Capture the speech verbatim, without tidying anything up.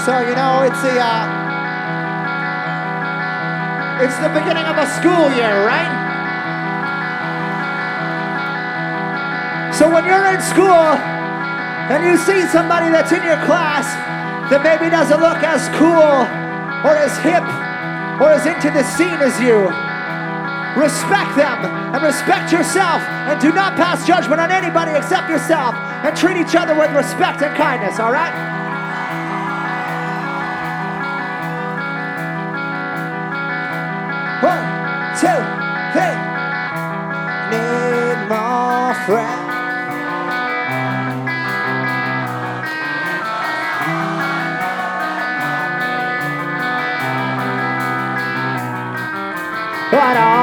So, you know, it's the, uh, it's the beginning of a school year, right? So when you're in school and you see somebody that's in your class that maybe doesn't look as cool or as hip or as into the scene as you, respect them and respect yourself, and do not pass judgment on anybody except yourself, and treat each other with respect and kindness, all right? One, two, three. Need more friends.